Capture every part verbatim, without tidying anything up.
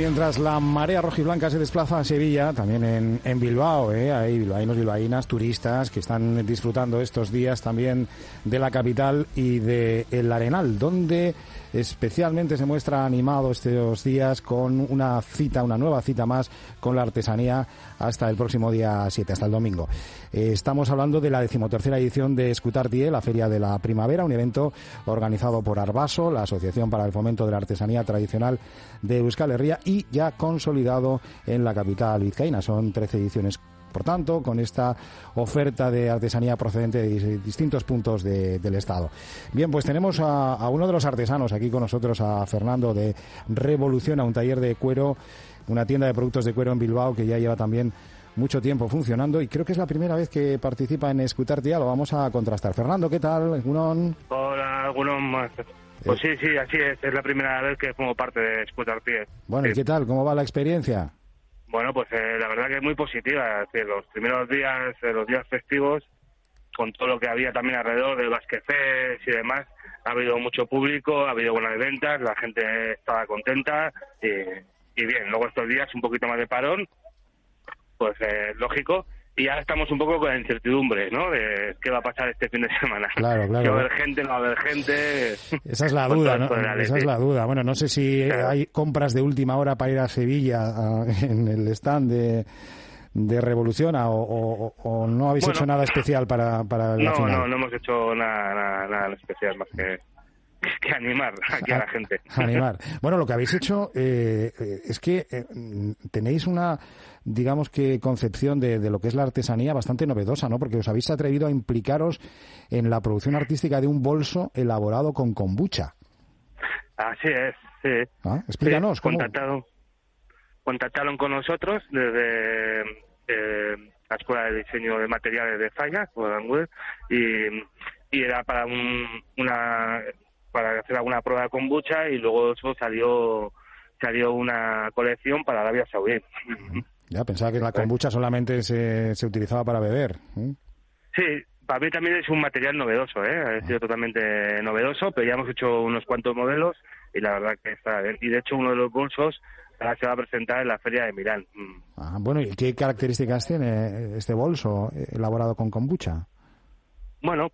mientras la marea rojiblanca se desplaza a Sevilla, también en, en Bilbao, ¿eh? Hay bilbaínos, bilbaínas, turistas que están disfrutando estos días también de la capital y de El Arenal, donde especialmente se muestra animado estos días con una cita, una nueva cita más con la artesanía hasta el próximo día siete, hasta el domingo. Eh, estamos hablando de la decimotercera edición de Escutartie, la Feria de la Primavera, un evento organizado por Arbaso, la Asociación para el Fomento de la Artesanía Tradicional de Euskal Herria, y ya consolidado en la capital vizcaína. Son trece ediciones, por tanto, con esta oferta de artesanía procedente de distintos puntos de, del Estado. Bien, pues tenemos a, a uno de los artesanos aquí con nosotros, a Fernando de Revoluciona, un taller de cuero, una tienda de productos de cuero en Bilbao que ya lleva también mucho tiempo funcionando, y creo que es la primera vez que participa en Escutartie. Lo vamos a contrastar. Fernando, ¿qué tal? ¿Egunon? Hola, Egunon más. Pues sí, sí, así es. Es la primera vez que formo parte de Escutartie. Bueno, ¿y qué tal? ¿Cómo va la experiencia? Bueno, pues eh, la verdad que es muy positiva. Es decir, los primeros días, eh, los días festivos, con todo lo que había también alrededor del Basquefés y demás, ha habido mucho público, ha habido buenas ventas, la gente estaba contenta y, y bien. Luego estos días un poquito más de parón, pues eh, lógico, y ya estamos un poco con la incertidumbre, ¿no? De qué va a pasar este fin de semana. Claro, claro. Si va a haber gente, no va a haber gente. Esa es la duda, ¿no? Esa es la duda. Bueno, no sé si claro. hay compras de última hora para ir a Sevilla a, en el stand de, de Revoluciona, o, o, o no habéis bueno, hecho nada especial para, para la no, final. No, no hemos hecho nada, nada, nada especial más que... que animar aquí a, a la gente. Animar. Bueno, lo que habéis hecho eh, es que eh, tenéis una, digamos que, concepción de, de lo que es la artesanía bastante novedosa, ¿no? Porque os habéis atrevido a implicaros en la producción artística de un bolso elaborado con kombucha. Así es, sí. ¿Ah? Explícanos, sí, ¿cómo? Contactado, contactaron con nosotros desde eh, la Escuela de Diseño de Materiales de Falla, y, y era para un, una... para hacer alguna prueba de kombucha, y luego eso salió salió una colección para Arabia Saudí. Ya, pensaba que la kombucha solamente se, se utilizaba para beber. ¿eh? Sí, para mí también es un material novedoso, ¿eh? Ha sido totalmente novedoso, pero ya hemos hecho unos cuantos modelos y la verdad que está bien. Y de hecho uno de los bolsos ahora se va a presentar en la Feria de Milán. Ah, bueno, ¿y qué características tiene este bolso elaborado con kombucha? Bueno,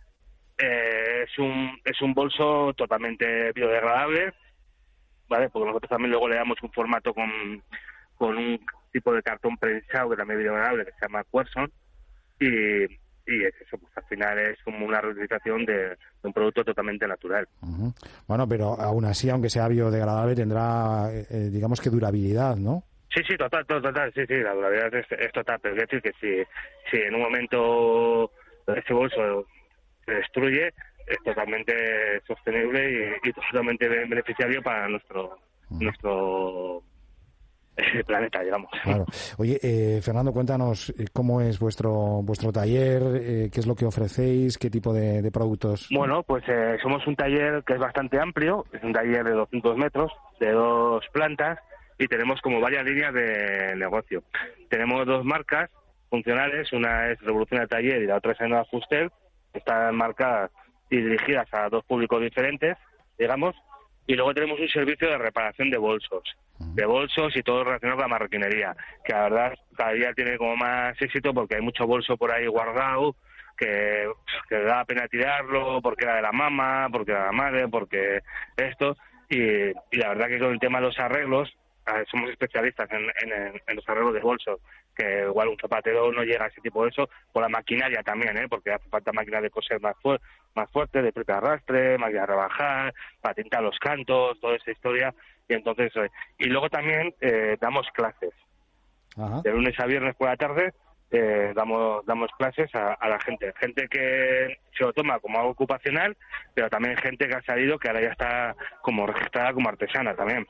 Eh, es un es un bolso totalmente biodegradable, ¿vale? Porque nosotros también luego le damos un formato con, con un tipo de cartón prensado que también es biodegradable, que se llama Querson, y, y es eso, pues al final es como una reutilización de, de un producto totalmente natural. Uh-huh. Bueno, pero aún así, aunque sea biodegradable, tendrá, eh, digamos que durabilidad, ¿no? Sí, sí, total, total, sí, sí, la durabilidad es, es total, pero es decir que si, si en un momento ese bolso se destruye, es totalmente sostenible y, y totalmente beneficiario para nuestro mm. nuestro eh, planeta, digamos. Claro. Oye, eh, Fernando, cuéntanos cómo es vuestro vuestro taller, eh, qué es lo que ofrecéis, qué tipo de, de productos. Bueno, pues eh, somos un taller que es bastante amplio, es un taller de doscientos metros, de dos plantas, y tenemos como varias líneas de negocio. Tenemos dos marcas funcionales, una es Revoluciona Taller y la otra es Ainhoa Fuster. Están marcadas y dirigidas a dos públicos diferentes, digamos, y luego tenemos un servicio de reparación de bolsos, de bolsos y todo relacionado con la marroquinería, que la verdad cada día tiene como más éxito porque hay mucho bolso por ahí guardado, que, que da pena tirarlo, porque era de la mamá, porque era de la madre, porque esto, y, y la verdad que con el tema de los arreglos, somos especialistas en, en, en los arreglos de bolsos, que igual un zapatero no llega a ese tipo de eso, por la maquinaria también, ¿eh? Porque hace falta máquinas de coser más, fu- más fuerte, de prepa arrastre, máquina de rebajar, para tintar los cantos, toda esa historia, y entonces, eh, y luego también eh, damos clases. Ajá. De lunes a viernes por la tarde eh, damos damos clases a, a la gente, gente que se lo toma como algo ocupacional, pero también gente que ha salido que ahora ya está como registrada como artesana también.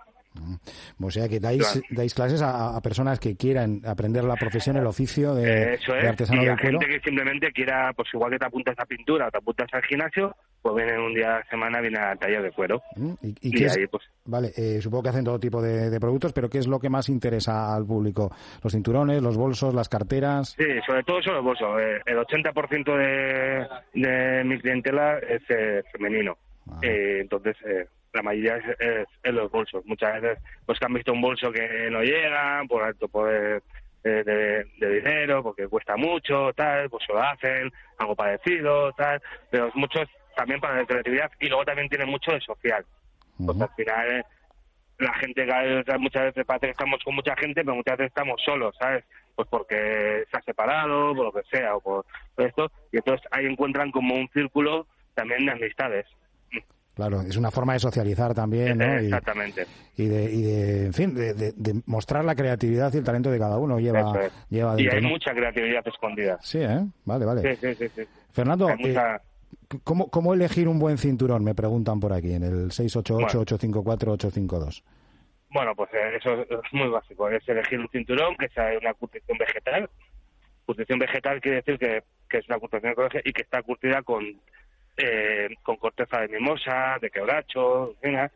O sea que dais, claro. dais clases a, a personas que quieran aprender la profesión, el oficio de, Eso es. de artesano y del a cuero. Gente que simplemente quiera, pues igual que te apuntas a pintura o te apuntas al gimnasio, pues vienen un día a la semana, viene al taller de cuero. ¿Y, y, y qué ahí, es? pues... Vale, eh, supongo que hacen todo tipo de, de productos, pero ¿qué es lo que más interesa al público? ¿Los cinturones, los bolsos, las carteras? Sí, sobre todo son los bolsos. Eh, el ochenta por ciento de, de mi clientela es eh, femenino. Ah. Eh, entonces... Eh, la mayoría es, es en los bolsos. Muchas veces pues que han visto un bolso que no llega por alto poder de, de, de dinero, porque cuesta mucho, tal, pues se lo hacen, algo parecido, tal, pero muchos también para la creatividad, y luego también tiene mucho de social. Pues uh-huh. Al final eh, la gente muchas veces parece que estamos con mucha gente, pero muchas veces estamos solos, ¿sabes? Pues porque se ha separado, por lo que sea, o por esto, y entonces ahí encuentran como un círculo también de amistades. Claro, es una forma de socializar también, ¿no? Exactamente. Y, y, de, y de, en fin, de, de, de mostrar la creatividad y el talento de cada uno. Lleva, es. lleva dentro, y hay ¿no? mucha creatividad escondida. Sí, ¿eh? Vale, vale. Sí, sí, sí. sí. Fernando, mucha... eh, ¿cómo, ¿cómo elegir un buen cinturón? Me preguntan por aquí, en el seis ocho ocho, ocho cinco cuatro, ocho cinco dos. Bueno, pues eh, eso es muy básico. Es elegir un cinturón que sea una curtición vegetal. Curtición vegetal quiere decir que, que es una curtición ecológica y que está curtida con... Eh, con corteza de mimosa, de quebracho,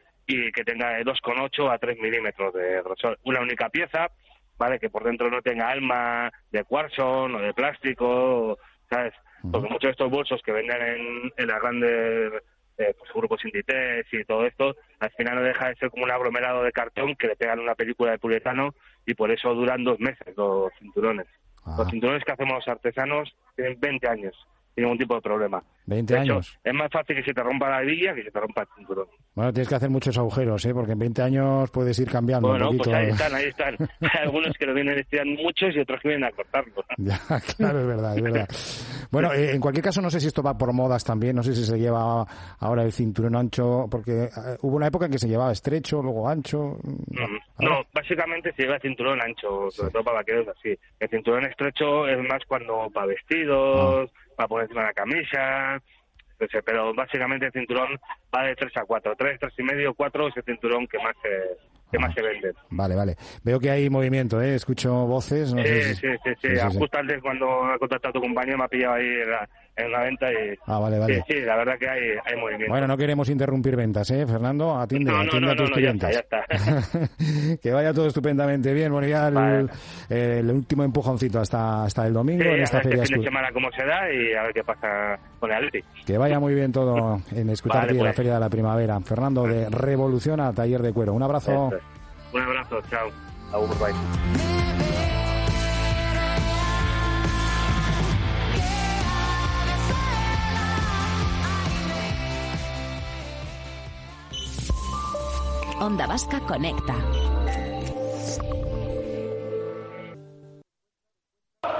y que tenga de dos coma ocho a tres milímetros de grosor. Una única pieza, ¿vale? Que por dentro no tenga alma de cuarzo o de plástico, ¿sabes? Porque muchos de estos bolsos que venden en, en las grandes eh, pues, grupos Inditex y todo esto, al final no deja de ser como un aglomerado de cartón que le pegan una película de poliuretano, y por eso duran dos meses los cinturones. Ah. Los cinturones que hacemos los artesanos tienen veinte años. Sin ningún tipo de problema. veinte de hecho, años. Es más fácil que se te rompa la hebilla que se te rompa el cinturón. Bueno, tienes que hacer muchos agujeros, ¿eh? Porque en veinte años puedes ir cambiando bueno, un poquito. Bueno, pues ahí están, ahí están. Hay algunos que lo vienen estirando muchos y otros que vienen a cortarlo. Ya, claro, es verdad, es verdad. Bueno, eh, en cualquier caso, no sé si esto va por modas también, no sé si se lleva ahora el cinturón ancho, porque eh, hubo una época en que se llevaba estrecho, luego ancho. No, no básicamente se lleva el cinturón ancho, sobre sí. todo para vaqueros así. El cinturón estrecho es más cuando para vestidos... Ah. para poner encima de la camisa, pero básicamente el cinturón va de tres a cuatro, tres, tres y medio, cuatro es el cinturón que más se, que ah, más se vende. Vale, vale. Veo que hay movimiento, ¿eh? Escucho voces. No sí, sé si... sí, sí, sí, sí, sí. Justo antes cuando ha contactado a tu compañero me ha pillado ahí en la, en la venta y... Ah, vale, vale. Sí, sí, la verdad que hay, hay movimiento. Bueno, no queremos interrumpir ventas, ¿eh, Fernando? Atiende, no, no, atiende no, a tus no, clientes. Ya está, ya está. Que vaya todo estupendamente bien. Bueno, ya el, vale. eh, el último empujoncito hasta, hasta el domingo sí, en esta a ver feria. Este fin de semana cómo se da y a ver qué pasa con el Atleti. Que vaya muy bien todo en escuchar vale, pues. La Feria de la Primavera. Fernando, de Revolución a Taller de Cuero. Un abrazo. Eso. Un abrazo, chao. Agur, bye. Onda Vasca Conecta.